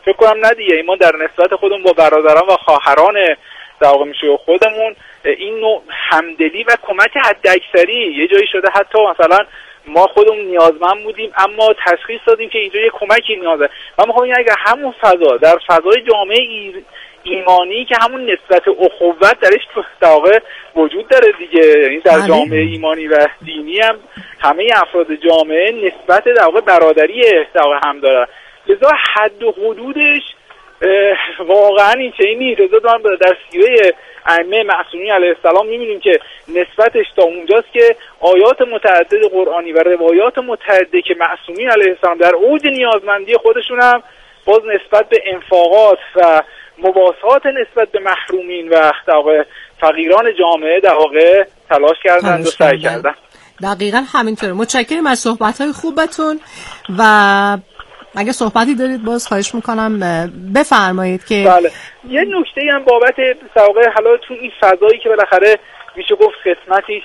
فکر کنم نه دیگه، ما در نسبت خودمون با برادران و خواهران در واقع میشه خودمون این نوع همدلی و کمک حداکثری یه جایی شده حتی مثلا ما خودمون نیازمند بودیم اما تشخیص دادیم که اینجا یه کمکی نیازه. من میخوام اگر همون فضا در فضای جامعه ایمانی که همون نسبت اخوت درش در واقع وجود داره دیگه، یعنی در جامعه ایمانی و دینی هم همه افراد جامعه نسبت در واقع برادری در واقع هم داره، لذا حد و حدودش واقعا این چنین نیست. لذا در سیره ائمه معصومین علیه السلام می‌بینیم که نسبتش تا اونجاست که آیات متعدد قرآنی و روایات متعدده که معصومین علیه السلام در اوج نیازمندی خودشون هم باز نسبت به انفاقات و مباسطات نسبت به محرومین و در واقع فقیران جامعه در واقع تلاش کردن و سعی کردن. دقیقاً همینطوره. متشکرم از صحبت‌های خوبتون و اگه صحبتی دارید باز خواهش میکنم بفرمایید که بله. یه نکته هم بابت سواقع حالا تو این فضایی که بالاخره میشه گفت قسمتیش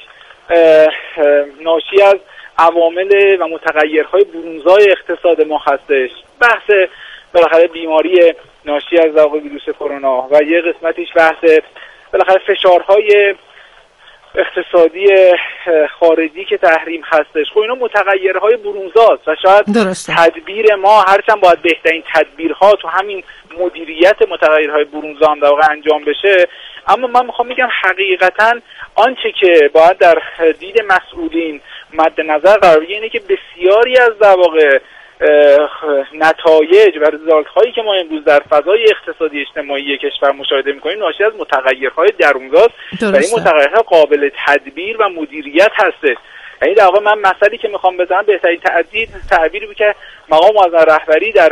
ناشی از عوامل و متغیرهای برونزای اقتصاد ما هستش، بحث بالاخره بیماری ناشی از ویروس کرونا و یه قسمتیش بحث بالاخره فشارهای اقتصادی خارجی که تحریم هستش. خب اینا متغیرهای برونزاست و شاید تدبیر ما هرچند باید بهترین تدبیرها تو همین مدیریت متغیرهای برونزا هم در واقع انجام بشه، اما من میخوام بگم حقیقتا آنچه که باید در دید مسئولین مد نظر قرار بگیره اینه که بسیاری از در واقع نتایج و رزالت‌هایی که ما امروز در فضای اقتصادی اجتماعی کشور مشاهده می‌کنیم ناشی از متغیرهای درونزاست و این متغیرها قابل تدبیر و مدیریت هستش. یعنی در واقع من مثالی که میخوام بزنم بهترین تعبیری بود که مقام معظم رهبری در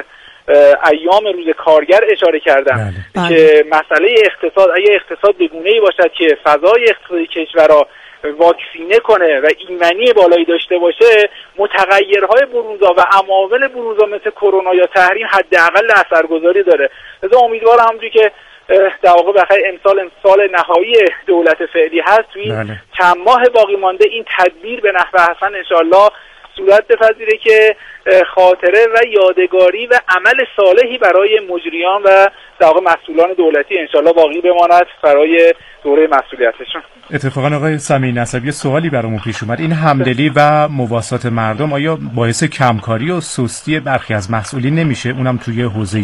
ایام روز کارگر اشاره کردن که مسئله اقتصاد، اگه اقتصاد به گونه‌ای باشد که فضای اقتصادی کشور را واکسینه کنه و ایمنی بالایی داشته باشه، متغیرهای برونزا و عوامل برونزا مثل کرونا یا تحریم حداقل اثرگذاری داره. لذا امیدوارم همونجوری که در واقع بخیر امسال نهایی دولت فعلی هست توی چند ماه باقی مانده این تدبیر به نحو حسن انشالله صورت بپذیره که خاطره و یادگاری و عمل صالحی برای مجریان و در واقع مسئولان دولتی انشالله باقی بماند برای دوره مسئولیتشون. اتفاقا آقای سمیع نسبی سوالی برامون پیش اومد، این همدلی و مواسات مردم آیا باعث کمکاری و سستی برخی از مسئولین نمیشه، اونم توی حوزه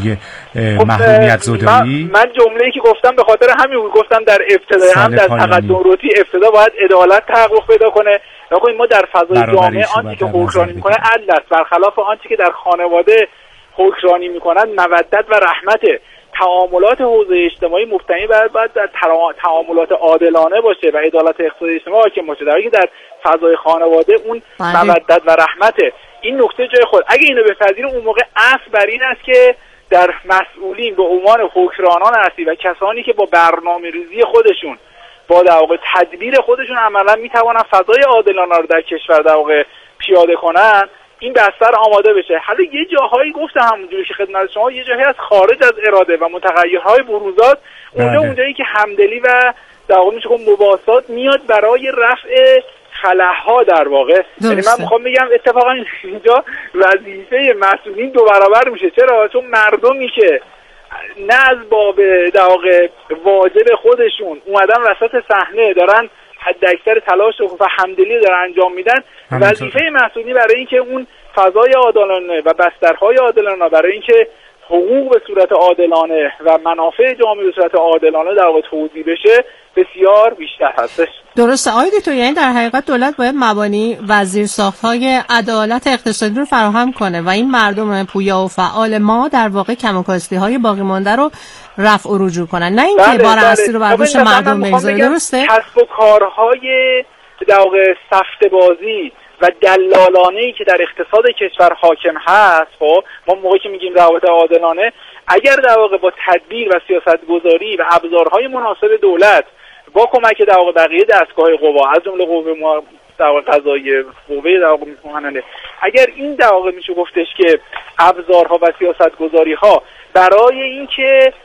محرومیت زدایی؟ من جمله‌ای که گفتم به خاطر همین بود، گفتم در ابتدا هم در تقدم روتی ابتدا باید عدالت تحقق پیدا کنه. نکنید ما در فضای جامعه آنچه که حکمرانی میکنه عدل است، برخلاف آنچه که در خانواده حکمرانی میکنن مودت و رحمته. تعاملات حوزه اجتماعی مبتنی باید در تعاملات عادلانه باشه و عدالت اقتصادی اجتماعی حاکم باشه، در حالی که در فضای خانواده اون مودت و رحمته. این نکته جای خود. اگه اینو بپذیریم اون موقع اصل بر این است که در مسئولین به عنوان حکمرانان اصلی و کسانی که با برنامه‌ریزی خودشون با در واقع تدبیر خودشون عملا میتوانن فضای عادلانه رو در کشور در واقع پیاده کنن، این بستر آماده بشه. حالا یه جاهایی گفتم همونجوری که خدمت شما یه جاهایی از خارج از اراده و متغیرهای بروزات اونجایی که همدلی و در واقع میشه مواسات میاد برای رفع خلاها در واقع. یعنی من میخوام بگم اتفاقا اینجا وظیفه مسئولین دو برابر میشه. چرا؟ چون مردمی که نه از باب در واقع واجب خودشون اومدن وسط صحنه دارن حداکثر تلاش و همدلی دارن انجام میدن، وظیفه مسئولی برای اینکه اون فضای عادلانه و بسترهای عادلانه برای اینکه حقوق به صورت عادلانه و منافع جامعه به صورت عادلانه در واقع توزیع بشه بسیار بیشتر هستش. درسته آقای دکتر، یعنی در حقیقت دولت باید مبانی وزیرساخت‌های عدالت اقتصادی رو فراهم کنه و این مردم پویا و فعال ما در واقع کم و کاستی‌های باقی مانده رو رفع و رجوع کنن، نه اینکه بار اصلی رو بر دوش مردم بگذاره. درسته؟ کسب و کارهای در واقع سفته بازی و دلالانه‌ای که در اقتصاد کشور حاکم هست، خب ما موقعی که میگیم روابط عادلانه، اگر در واقع با تدبیر و سیاست‌گذاری و ابزارهای مناسب دولت با کمک در واقع بقیه دستگاه قوا از جمله قوه در واقع قضاییه، قوه در واقع محننه، اگر این در واقع میشه گفتش که ابزارها و سیاست‌گذاری‌ها برای اینکه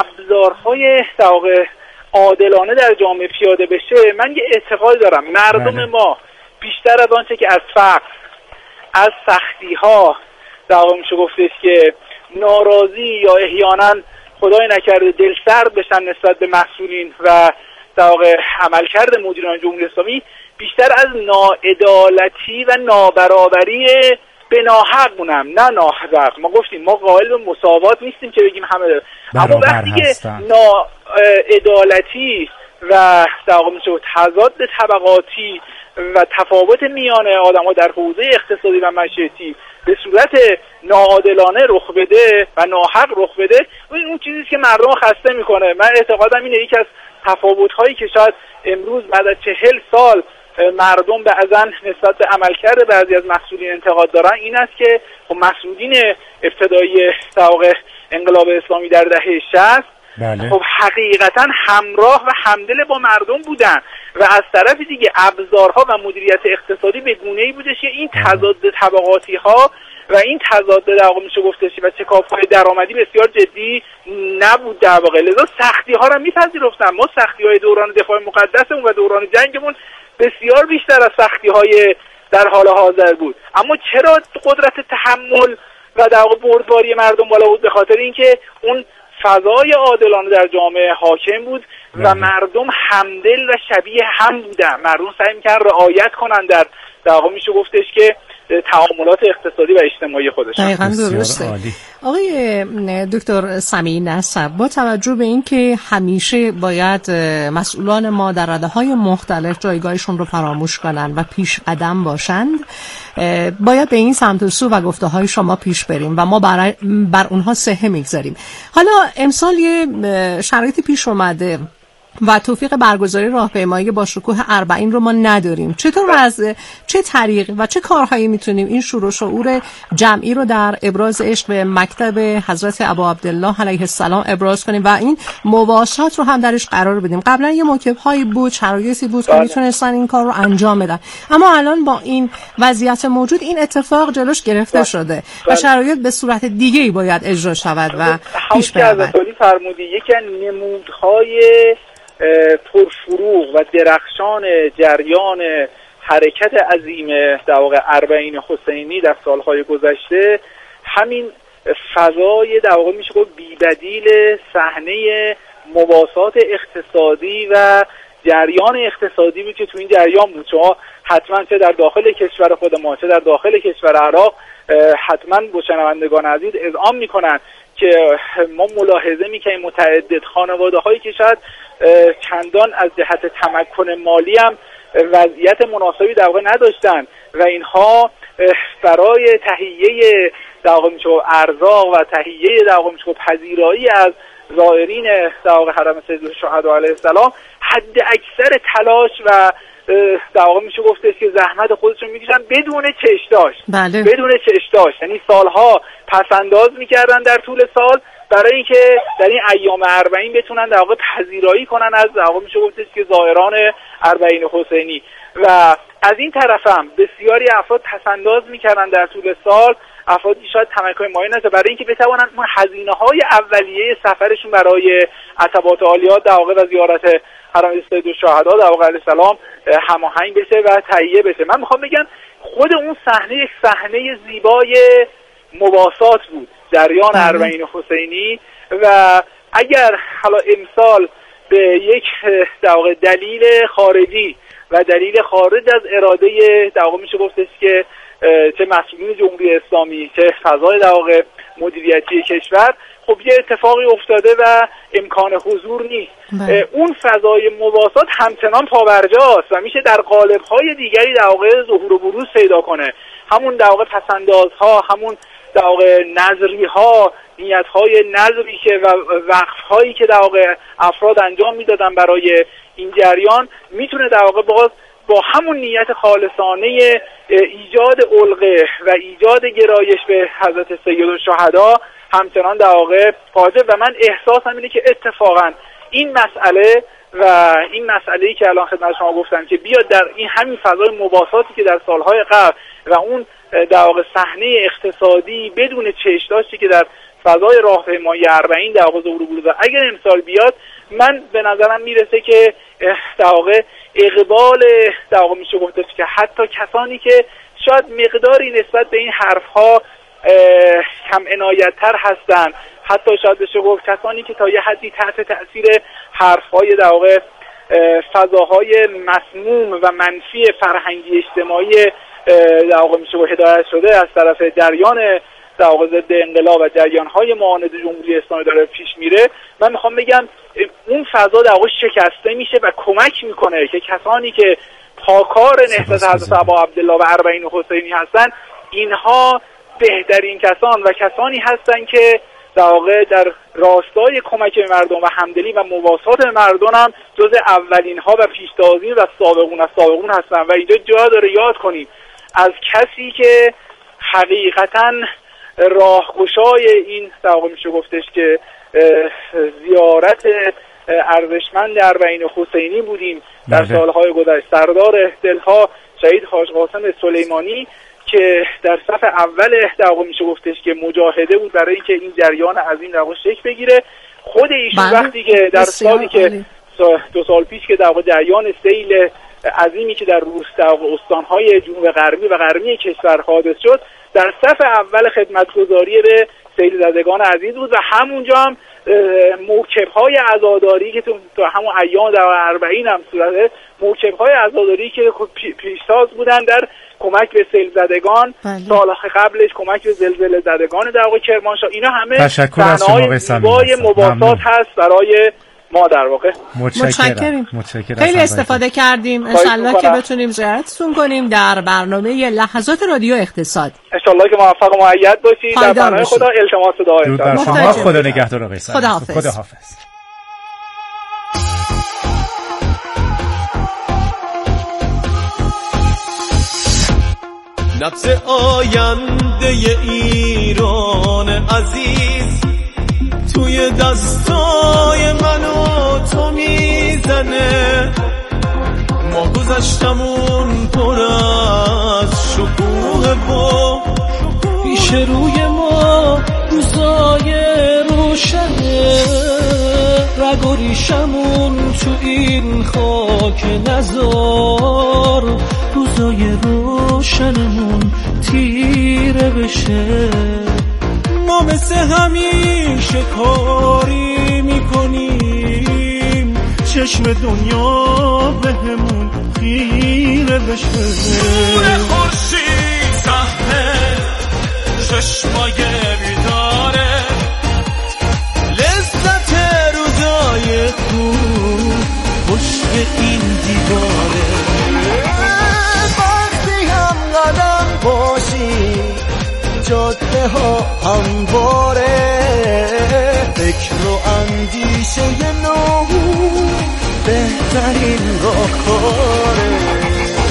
ابزارهای در واقع عادلانه در جامعه پیاده بشه، من یه اعتقاد دارم مردم ما بیشتر از آنچه که از فقر، از سختی‌ها در واقع میشه گفتش که ناراضی یا احیانا خدای نکرده دلسرد بشن نسبت به مسئولین و در واقع عملکرد مدیران جمهوری اسلامی بیشتر از ناعدالتی و نابرابری به ناحق مونم، نه ناحق. ما گفتیم ما قائل به مساوات نیستیم که بگیم همه، اما وقتی که ناعدالتی و در واقع تضاد طبقاتی و تفاوت میان آدم‌ها در حوزه اقتصادی و معیشتی به صورت ناعادلانه رخ بده و ناحق رخ بده، اون چیزی که مردم خسته میکنه. من اعتقادم اینه یکی از تفاوت‌هایی که شاید امروز بعد از 40 سال مردم بعضا نسبت به عملکرد بعضی از مسئولین انتقاد دارن این است که مسئولین ابتدایی انقلاب اسلامی در دهه 60 خب حقیقتا همراه و همدل با مردم بودن و از طرف دیگه ابزارها و مدیریت اقتصادی به گونه‌ای بودش که این تضاد طبقاتی ها و این تضاد در واقع میشه گفتش و چکاپ‌های درآمدی بسیار جدی نبود در واقع. لذا سختی‌ها رو می‌پذیرفتن. ما سختی‌های دوران دفاع مقدسمون و دوران جنگمون بسیار بیشتر از سختی‌های در حال حاضر بود، اما چرا قدرت تحمل و در واقع بردباری مردم بالا بود؟ به خاطر اینکه اون فضای عادلانه در جامعه حاکم بود و مردم همدل و شبیه هم بودن. مردم سعی می‌کردن رعایت کنن در واقع میشه گفتش که تعاملات اقتصادی و اجتماعی خودشون. دقیقاً درسته. آقای دکتر سمیع نسب، با توجه به اینکه همیشه باید مسئولان ما در رده‌های مختلف جایگاهشون رو فراموش کنن و پیش قدم باشند، باید به این سمت و سو و گفته‌های شما پیش بریم و ما بر اونها صحه میگذاریم. حالا امسال یه شرایطی پیش اومده و توفیق برگزاری راهپیمایی با شکوه 40 رو ما نداریم. چطور از چه طریق و چه کارهایی میتونیم این شور و شعور جمعی رو در ابراز عشق به مکتب حضرت ابا عبدالله علیه السلام ابراز کنیم و این مواسات رو هم درش قرار بدیم؟ قبلا یه موکب‌هایی بود، شرایطی بود که میتونستن این کار رو انجام بدن، اما الان با این وضعیت موجود این اتفاق جلوش گرفته شده و شرایط به صورت دیگه‌ای باید اجرا شود و پیش برود. فرمودی یکی از نمودهای پرفروغ و درخشان جریان حرکت عظیم در واقع 40 حسینی در سالهای گذشته همین فضای در واقع میشه گفت بی‌بدیل صحنه مواسات اقتصادی و جریان اقتصادی بود که تو این جریان بود. شما حتما چه در داخل کشور خود ما چه در داخل کشور عراق حتما با شنوندگان عزیز اذعان میکنن که ما ملاحظه میکنیم متعدد خانواده هایی که شاید چندان از جهت تمکن مالی هم وضعیت مناسبی در واقع نداشتن و اینها برای تهیه در واقع میشه ارزاق و تهیه در واقع میشه پذیرایی از زائرین در واقع حرم سید الشهدا علیه السلام حد اکثر تلاش و در واقع میشه گفتش که زحمت خودشون میکشن بدون چشداش. بدون چشداش، یعنی سالها پسنداز میکردن در طول سال برای اینکه در این ایام 40 بتونن در واقع پذیرایی کنن از در واقع میشه گفتش که زائران 40 حسینی و از این طرف هم بسیاری افراد پسنداز میکردن در طول سال، افرادی شاید تمکن مالی نداشتن برای اینکه بتوانن اون هزینه‌های اولیه سفرشون برای عتبات عالیات در واقع و زیارت حرم سید الشهدا در واقع علیه السلام هماهنگ بشه و تهیه بشه. من میخوام بگم خود اون صحنه یک صحنه زیبای مواسات بود، جریان 40 حسینی، و اگر حالا امسال به یک در واقع دلیل خارجی و دلیل خارج از اراده در واقع میشه گفتش که چه مسئولین جمهوری اسلامی چه فضای در واقع مدیریتی کشور خب یه اتفاقی افتاده و امکان حضور نیست، اون فضای مواسات همچنان پابرجاست و میشه در قالب‌های دیگری در واقع ظهور و بروز پیدا کنه. همون در واقع پسندازها، همون در واقع نظری‌ها، نیت‌های نظری که و وقف‌هایی که در واقع افراد انجام میدادن برای این جریان میتونه در واقع باز با همون نیت خالصانه ایجاد علقه و ایجاد گرایش به حضرت سید الشهدا همچنان در واقع حاضر. و من احساسم اینه که اتفاقا این مسئله و این مسئله‌ای که الان خدمت شما گفتم که بیاد در این همین فضای مواساتی که در سالهای قبل و اون در واقع صحنه اقتصادی بدون چشداشتی که در فضای راهپیمایی 40 در واقع ظهور بروز اگر امسال بیاد، من به نظرم میرسه که در واقع اقبال در واقع میشه گفت که حتی کسانی که شاید مقداری نسبت به این حرفها کم عنایت‌تر هستن، حتی شاید بشه گفت کسانی که تا یه حدی تحت تأثیر حرف‌های در واقع فضاهای مسموم و منفی فرهنگی اجتماعی در واقع میشه هدایت شده از طرف جریان در واقع ضد انقلاب و جریان‌های معاند جمهوری اسلامی داره پیش میره، من میخوام بگم اون فضا در واقع شکسته میشه و کمک میکنه که کسانی که پاکار نهضت حضرت ابا عبدالله و اربعین حسینی هستن، اینها بهترین کسان و کسانی هستن که در واقع در راستای کمک به مردم و همدلی و مواسات مردم هم جز اولین ها و پیشتازی و سابقون هستن. و اینجا جا داره یاد کنیم از کسی که حقیقتاً راهگشای این در واقع میشه گفتش که زیارت ارزشمند اربعین حسینی بودیم در سالهای گذشته، سردار دلها شهید حاج قاسم سلیمانی که در صف اول در واقع میشه گفتش که مجاهده بود برای اینکه این جریان عظیم در واقع شکل بگیره. خود ایشون وقتی که در سالی که 2 سال پیش که در واقع جریان سیل عظیمی که در استانهای جنوب غربی و غربی کشور حادث شد، در صف اول خدمتگزاری به سیل زدگان عزیز بود و همونجا هم موکب‌های عزاداری که تو همون ایام در اربعین هم صورت موکب‌های عزاداری که پیشتاز بودن در کمک به سیل زدگان، سال قبلش کمک به زلزله زدگان در واقع کرمانشاه، اینا همه صحنه‌های زیبای مواسات هست برای ما در واقع. متشکرم. خیلی استفاده کردیم. انشالله که بتونیم زیارتتون کنیم در برنامه لحظات رادیو اقتصاد. انشالله که موفق و مؤید باشید. در برنامه خدا التماس دعا انشالله. شما خدا نگهدار آقای سعید. خداحافظ. نبض آینده ایران عزیز توی دستای من و تو میزنه، ما گذشتمون پر از شکوه و پیش روی ما روزای روشنه، رگ و ریشمون تو این خاک نزار، روزای روشنمون تیره بشه. ما مثل همیشه کاری میکنیم چشم دنیا بهمون خیره بشه. نور خورشید صحنه چشمای بیداره، لذت روزای خوب پشت این دیواره. وقتی هم قدم باشی جاده ها همواره، فکر و اندیشه نو بهترین راهکاره.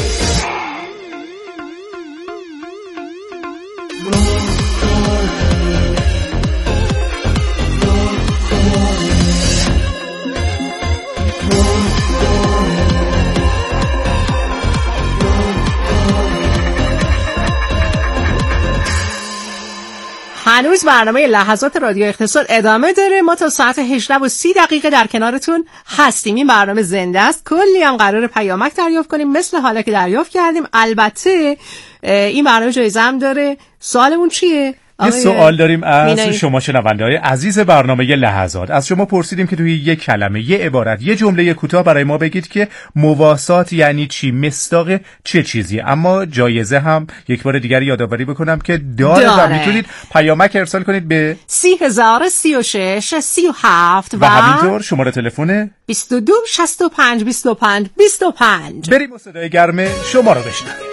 هنوز برنامه لحظات رادیو اقتصاد ادامه داره. ما تا ساعت 18:30 در کنارتون هستیم. این برنامه زنده است. کلی هم قرار پیامک دریافت کنیم مثل حالا که دریافت کردیم. البته این برنامه جایزه هم داره. سوالمون چیه؟ یه سوال داریم از شما شنونده‌های عزیز برنامه لحظات. از شما پرسیدیم که توی یک کلمه، یه عبارت، یه جمله کوتاه برای ما بگید که مواسات یعنی چی، مصداق چه چیزی. اما جایزه هم یک بار دیگر یادآوری بکنم که داره و میتونید پیامک ارسال کنید به 3036 37 و همینطور شماره تلفن 22 65 25 25. بریم صدای گرم شما رو بشنویم.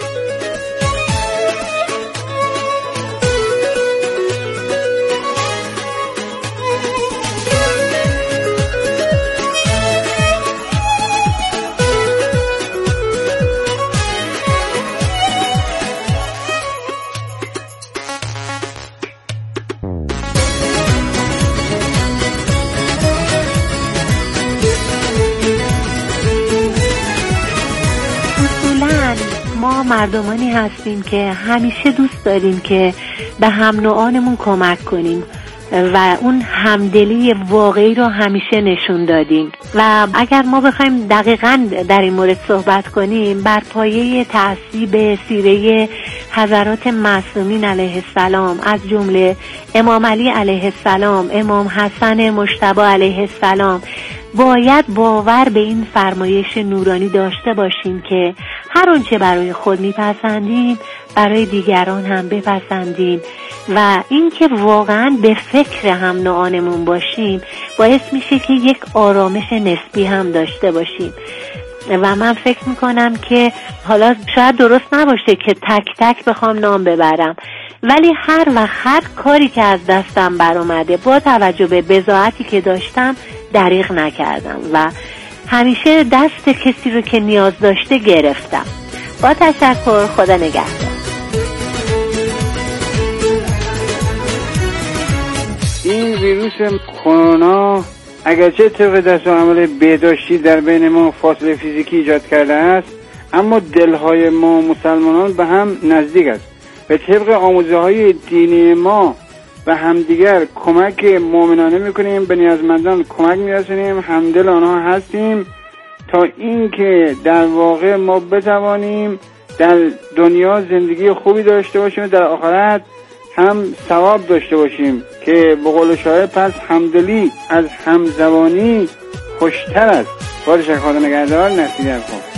ما مردمانی هستیم که همیشه دوست داریم که به هم نوعانمون کمک کنیم. و اون همدلی واقعی رو همیشه نشون دادیم. و اگر ما بخوایم دقیقاً در این مورد صحبت کنیم، بر پایه تعصیب سیره حضرات معصومین علیه السلام، از جمله امام علی علیه السلام، امام حسن مجتبی علیه السلام، باید باور به این فرمایش نورانی داشته باشیم که هر آنچه برای خود میپسندیم برای دیگران هم بپسندیم و اینکه واقعا به فکر هم نوعانمون باشیم باعث میشه که یک آرامش نسبی هم داشته باشیم. و من فکر میکنم که حالا شاید درست نباشه که تک تک بخوام نام ببرم، ولی هر کاری که از دستم برآمده با توجه به بضاعتی که داشتم دریغ نکردم و همیشه دست کسی رو که نیاز داشته گرفتم. با تشکر، خدا نگهدار. این ویروس کرونا اگرچه طبق دستورالعمل بهداشتی در بین ما فاصله فیزیکی ایجاد کرده است، اما دلهای ما مسلمانان به هم نزدیک است. به طبق آموزه‌های دینی ما به همدیگر کمک مؤمنانه میکنیم، به نیازمندان کمک میرسونیم، همدل آنها هستیم تا اینکه در واقع ما بتوانیم در دنیا زندگی خوبی داشته باشیم، در آخرت هم ثواب داشته باشیم که به قول شاعر پس همدلی از همزبانی خوشتر است. با تشکر، خدا نگهدار. نصیری از خوب.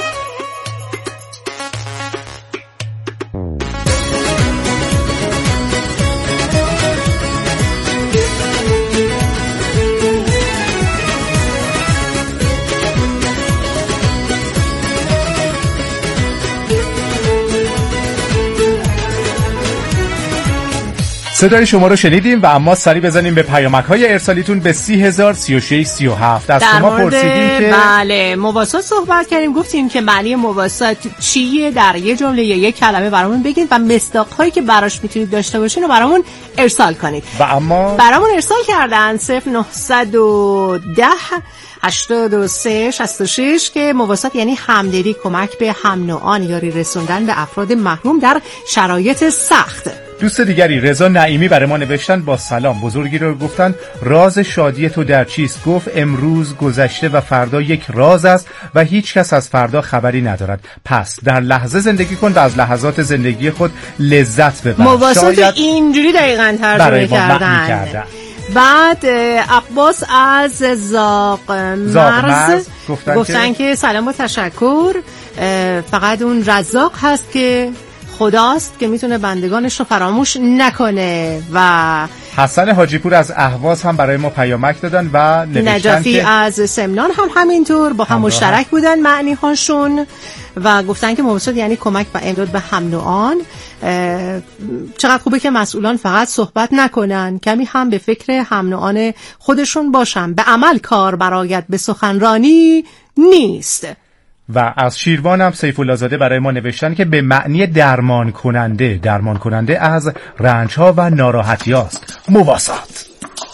صدای شما رو شنیدیم و اما سری بزنیم به پیامک‌های ارسالیتون به 30003637. از شما پرسیدیم که بله مواسات صحبت کردیم، گفتیم که معنی مواسات چیه، در یه جمله یا یک کلمه برامون بگید و مصداق‌هایی که براش میتونید داشته باشین رو برامون ارسال کنید. و اما برامون ارسال کردن 0910 83 66 که مواسات یعنی همدلی، کمک به هم نوعان، یاری رسوندن به افراد محروم در شرایط سخت. دوست دیگری رضا نعیمی برای ما نوشتن با سلام، بزرگی رو گفتن راز شادی تو در چیست؟ گفت امروز گذشته و فردا یک راز است و هیچ کس از فردا خبری ندارد، پس در لحظه زندگی کن و از لحظات زندگی خود لذت ببر. مواسات اینجوری دقیقاً ترجمه کردن. بعد عباس از زاغ مرز گفتن که سلام و تشکر، فقط اون رزاق هست که خداست که میتونه بندگانش رو فراموش نکنه. و حسن حاجی پور از اهواز هم برای ما پیامک دادن و نوشتن نجفی که از سمنان هم همینطور با هم مشترک بودن معنی هاشون و گفتن که مواسات یعنی کمک و امداد به هم نوعان. چقدر خوبه که مسئولان فقط صحبت نکنن، کمی هم به فکر هم نوعان خودشون باشن. به عمل کار برآید، به سخنرانی نیست. و از شیروان هم سیفالله زاده برای ما نوشتن که به معنی درمان کننده از رنج ها و ناراحتی است. مواسات.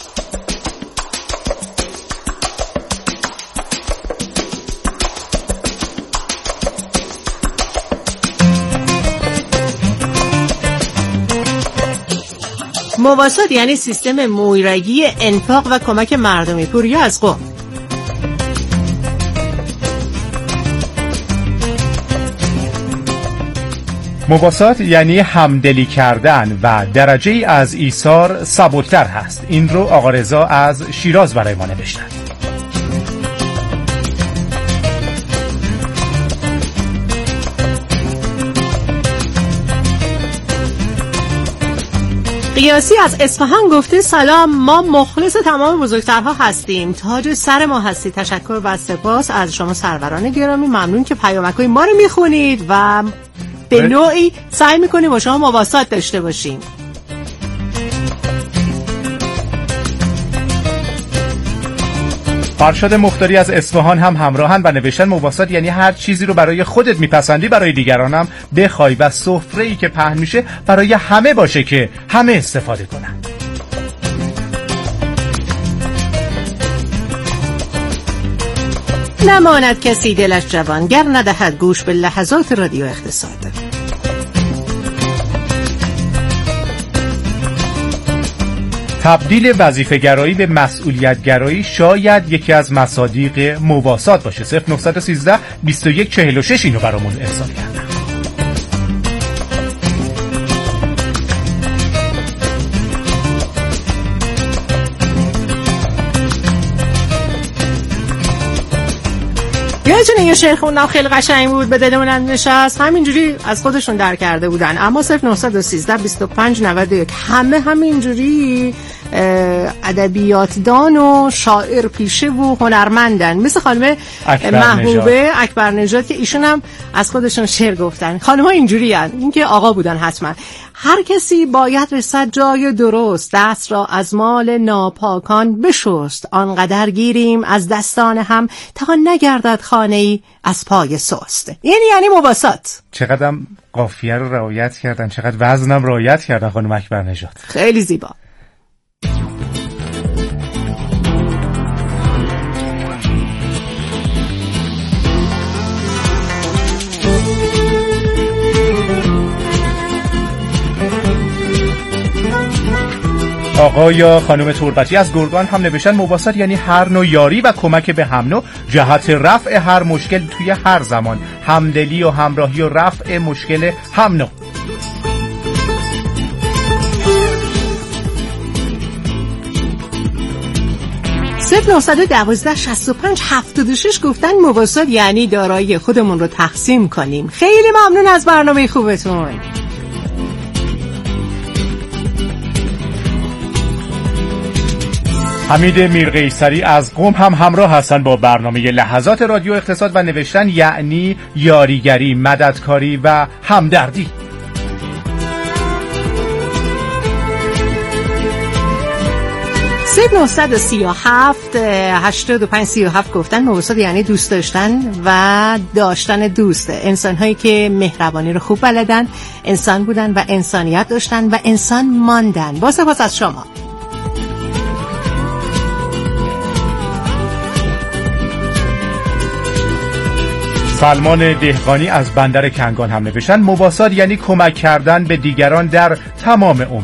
مواسات یعنی سیستم مویرگی، انفاق و کمک مردمی. پوریا از قم. مواسات یعنی همدلی کردن و درجه‌ای از ایثار سبکتر هست. این رو آقا رضا از شیراز برای ما نوشتن. قیاسی از اصفهان گفته سلام، ما مخلص تمام بزرگترها هستیم، تاج سر ما هستی. تشکر و سپاس از شما سروران گرامی، ممنون که پیامک‌های ما رو میخونید و به نوعی سعی میکنیم با شما مواسات داشته باشیم. فرشاد مختاری از اصفهان هم همراهن و نوشتن مواسات یعنی هر چیزی رو برای خودت میپسندی برای دیگرانم بخوای و سفره‌ای که پهن میشه برای همه باشه که همه استفاده کنن. نماند کسی دلش جوان گر ندهد گوش به لحظات رادیو اقتصاد. تبدیل وظیفه‌گرایی به مسئولیت‌گرایی شاید یکی از مصادیق مواسات باشه. 0913 21 46 اینو برامون ارسال کردن. یادتونه یه شعر خوندم خیلی قشنگ بود، به دلمون نشست، همینجوری از خودشون در کرده بودن. اما 0913 25 91 همه همینجوری ادبیاتدان و شاعر پیشه و هنرمندن، مثل خانم محبوبه اکبر نژاد که ایشون هم از خودشون شعر گفتن. خانم‌ها اینجوری هستن، این که آقا بودن حتما. هر کسی باید رسد جای درست، دست را از مال ناپاکان بشست. آنقدر گیریم از دستان هم تا نگردد خانه‌ای از پای سست. یعنی مواسات. چقدرم قافیه رو رعایت کردن، چقدر وزنم رعایت کردن خانم اکبر نژاد. خیلی زیبا. آقا یا خانم تربتی از گرگان هم نوشتن مواسات یعنی هر نوع یاری و کمک به هم نوع جهت رفع هر مشکل توی هر زمان، همدلی و همراهی و رفع مشکل هم نوع. صفر 912 65 76 گفتن مواسات یعنی دارایی خودمون رو تقسیم کنیم. خیلی ممنون از برنامه خوبتون. حمید میرقیصری از قم هم همراه هستن با برنامه لحظات رادیو اقتصاد و نوشتن یعنی یاریگری، مددکاری و همدردی. صفر 937 85 37 گفتن مواسات یعنی دوست داشتن و داشتن دوست. انسان‌هایی که مهربانی رو خوب بلدن، انسان بودن و انسانیت داشتن و انسان ماندن. با سپاس از شما. سلمان دهقانی از بندر کنگان هم نوشتن مواسات یعنی کمک کردن به دیگران در تمام امور.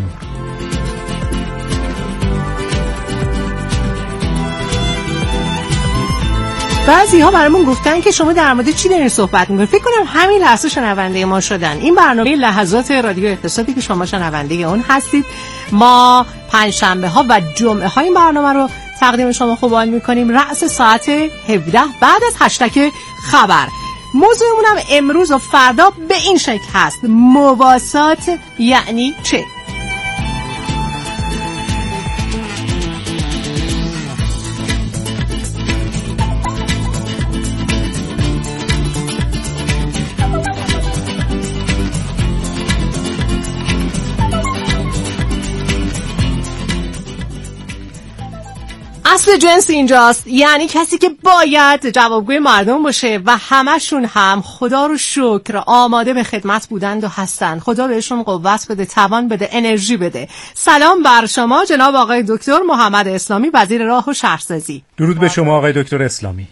بعضی ها برامون گفتن که شما در مورد چی دارین صحبت میکنید. فکر کنم همین لحظه شنونده ما شدن. این برنامه لحظات رادیو اقتصادی که شما شنونده اون هستید. ما پنجشنبه ها و جمعه ها این برنامه رو تقدیم شما خوبان میکنیم رأس ساعت 17 بعد از هشتگ خبر. موضوعمون هم امروز و فردا به این شکل هست: مواسات یعنی چه؟ اصل جنس اینجاست، یعنی کسی که باید جوابگوی مردم باشه و همشون هم خدا رو شکر آماده به خدمت بودند و هستند. خدا بهشون قوت بده، توان بده، انرژی بده. سلام بر شما جناب آقای دکتر محمد اسلامی، وزیر راه و شهرسازی. درود به شما آقای دکتر اسلامی.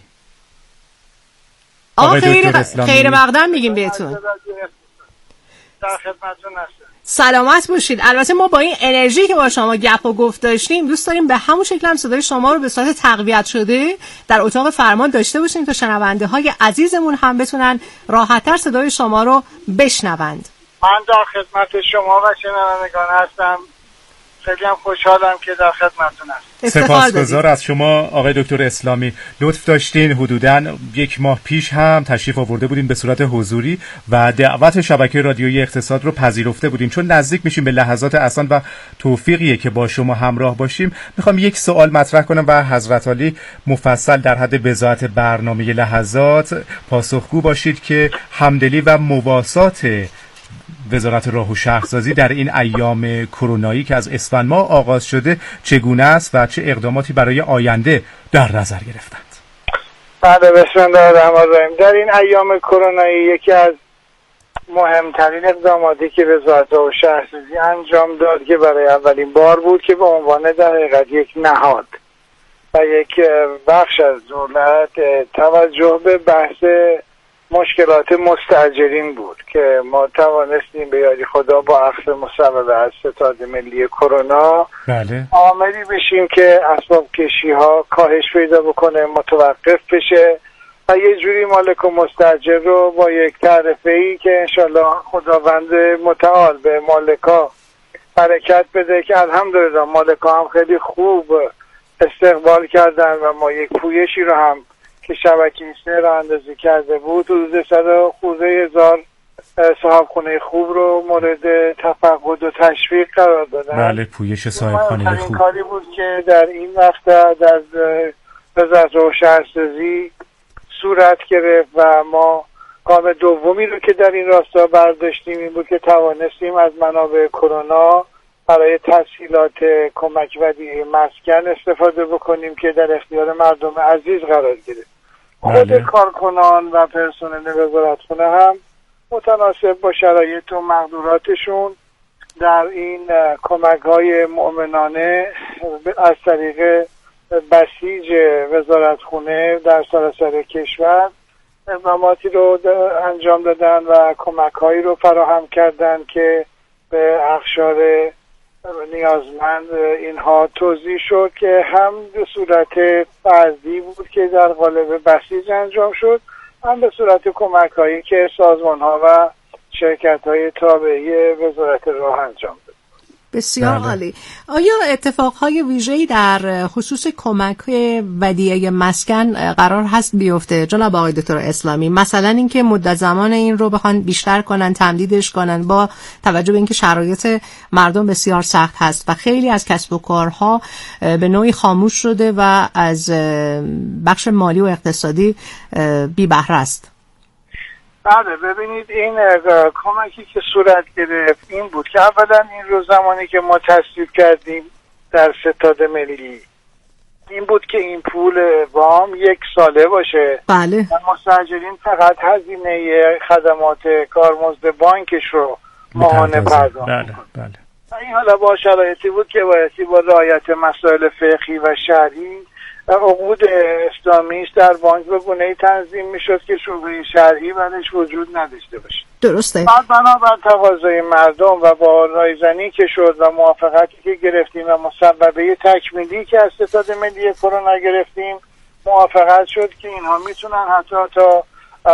آقا خیر مقدم میگیم بهتون. در خدمتتون هستم. سلامت باشید. البته ما با این انرژی که با شما گپ و گفت داشتیم دوست داریم به همون شکل هم صدای شما رو به صورت تقویت شده در اتاق فرمان داشته باشیم تا شنونده های عزیزمون هم بتونن راحت‌تر صدای شما رو بشنوند. من در خدمت شما و شنوندگان هستم. خیلی هم خوشحالم که در خدمتتون هستم. سپاسگزار از شما آقای دکتر اسلامی. لطف داشتین حدوداً 1 ماه پیش هم تشریف آورده بودین به صورت حضوری و دعوت شبکه رادیویی اقتصاد رو پذیرفته بودین. چون نزدیک میشیم به لحظات اصلا و توفیقیه که با شما همراه باشیم، میخوام یک سوال مطرح کنم و حضرت عالی مفصل در حد بضاعت برنامه لحظات پاسخگو باشید که همدلی و مواسات وزارت راه و شهرسازی در این ایام کرونایی که از اسفند ماه آغاز شده چگونه است و چه اقداماتی برای آینده در نظر گرفتند؟ بله، بسم الله الرحمن الرحیم. در این ایام کرونایی یکی از مهمترین اقداماتی که وزارت راه و شهرسازی انجام داد که برای اولین بار بود که به عنوان در حقیقت یک نهاد و یک بخش از دولت توجه به بحث مشکلات مستاجرین بود که ما توانستیم به یاری خدا با اخذ مصوبه از ستاد ملی کرونا عاملی بشیم که اسباب کشی ها کاهش پیدا بکنه، متوقف بشه و یه جوری مالک و مستاجر رو با یک تعرفه‌ای که انشالله خداوند متعال به مالکا برکت بده که الحمدلله مالکا هم خیلی خوب استقبال کردن و ما یک پویشی رو هم که شبکه ایسته را اندازی کرده بود حدود 100,000 صاحب خونه خوب رو مورد تفقد و تشویق قرار دادن. بله، پویش صاحب خانه خوب. کاری بود که در این وقت در وزارت شهرسازی صورت گرفت و ما گام دومی رو که در این راستا برداشتیم این بود که توانستیم از منابع کرونا برای تسهیلات کمک ودیعه مسکن استفاده بکنیم که در اختیار مردم عزیز قرار گرفت. خود کارکنان و پرسنل وزارتخونه هم متناسب با شرایط و مقدوراتشون در این کمک‌های مؤمنانه از طریق بسیج وزارتخونه در سراسر کشور اقداماتی رو انجام دادن و کمک‌هایی رو فراهم کردن که به اقشار نیازمند اینها توزیع شد که هم به صورت فردی بود که در قالب بسیج انجام شد، هم به صورت کمک‌هایی که سازمان‌ها و شرکت‌های تابعه وزارت راه انجام داد. بسیار عالی. آیا اتفاقهای ویژه‌ای در خصوص کمک ودیعه مسکن قرار هست بیفته جناب آقای دکتر اسلامی؟ مثلا اینکه مدت زمان این رو بخوان بیشتر کنن، تمدیدش کنن، با توجه به اینکه شرایط مردم بسیار سخت هست و خیلی از کسب و کارها به نوعی خاموش شده و از بخش مالی و اقتصادی بی بهره است. بله، ببینید این کمکی که صورت گرفت این بود که اولا این رو زمانی که ما تصویب کردیم در ستاد ملی این بود که این پول وام 1 ساله باشه. بله. و مستاجرین فقط هزینه خدمات کارمزد بانکش رو ماهانه پرداخت کنند. بله. این حالا با شرایطی بود که بایستی با رعایت مسائل فقهی و شرعی عقود اسلامیش در بانک به گونه‌ای تنظیم میشد که شبهه شرعی برش وجود نداشته باشه. درسته. بعد بنابر تقاضای مردم و با رایزنی که شد و موافقتی که گرفتیم و مصوبه تکمیلی که از ستاد ملی کرونا گرفتیم موافقت شد که اینها میتونن حتی تا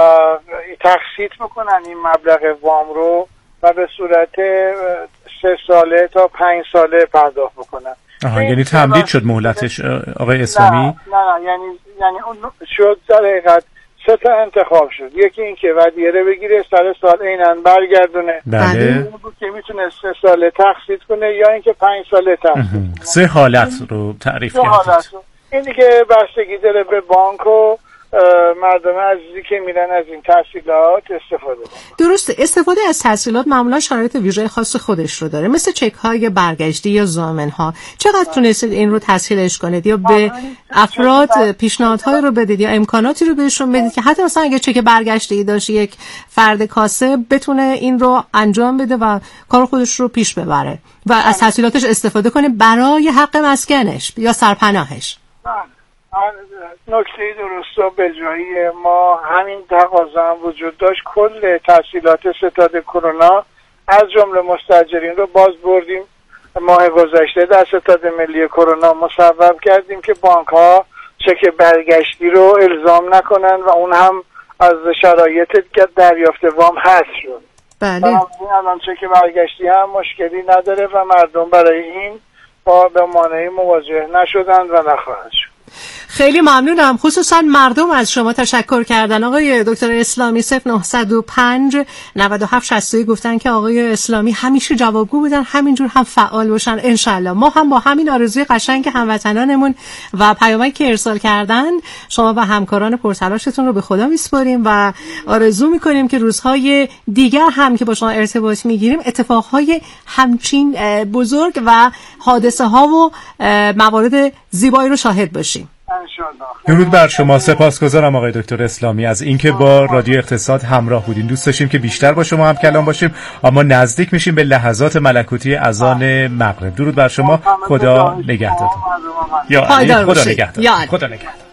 تقسیط بکنن این مبلغ وام رو و به صورت 3 ساله تا 5 ساله پرداخت بکنن. یعنی تمدید شد مهلتش آقای اسلامی؟ نه یعنی اون شد در حقیقت 3 تا انتخاب شد. یکی این که ودیعه بگیره سر سال عیناً برگردونه. بله. این بود که میتونه 3 ساله تقسیط کنه یا اینکه 5 ساله تقسیط. 3 حالت رو تعریف کردید. این دیگه بستگی داره به بانک و مردم عزیزی که میرن از این تحصیلات استفاده کنن. درسته. استفاده از تحصیلات معمولا شرایط ویژه خاص خودش رو داره، مثل چک های برگشتی یا ضامن ها. چقدر تونستید این رو تسهیلش کنید یا به افراد پیشنهادهای رو بدید یا امکاناتی رو بهشون بدید که حتی مثلا اگه چک برگشتی داشت یک فرد کاسب بتونه این رو انجام بده و کار خودش رو پیش ببره و از تحصیلاتش استفاده کنه برای حق مسکنش یا سرپناهش؟ نکته درست و به جایی. ما همین تقاضا هم وجود داشت. کل تحصیلات ستاد کرونا از جمله مستاجرین رو باز بردیم. ماه گذشته در ستاد ملی کرونا مصوب کردیم که بانک ها چک برگشتی رو الزام نکنن و اون هم از شرایط دریافت وام حذف شد. بله. الان چک برگشتی هم مشکلی نداره و مردم برای این با به مانعی مواجه نشدن و نخواهند شد. خیلی ممنونم. خصوصا مردم از شما تشکر کردن. آقای دکتر اسلامی 0905 9760 گفتن که آقای اسلامی همیشه جوابگو بودن، همینجور هم فعال باشن انشالله. ما هم با همین آرزوی قشنگ هموطنانمون و پیامکی که ارسال کردن شما و همکاران پرتلاشتون رو به خدا میسپاریم و آرزو میکنیم که روزهای دیگر هم که با شما ارتباط میگیریم اتفاقهای همچین بزرگ و حادثه ها و موارد زیبایی رو شاهد باشیم. درود بر شما. سپاسگزارم آقای دکتر اسلامی از اینکه با رادیو اقتصاد همراه بودین. دوست داشتیم که بیشتر با شما هم کلام باشیم اما نزدیک میشیم به لحظات ملکوتی اذان مغرب. درود بر شما. خدا نگهدارتون. یا خدا نگهدار.